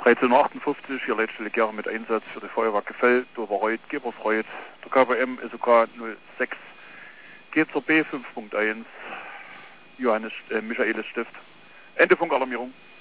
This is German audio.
1358, hier letztlich Jahre mit Einsatz für die Feuerwehr Gefell, Doverreuth, Gebersreuth, der KBM SOK 06, geht zur B 5.1, Michaelis Stift. Ende Funkalarmierung.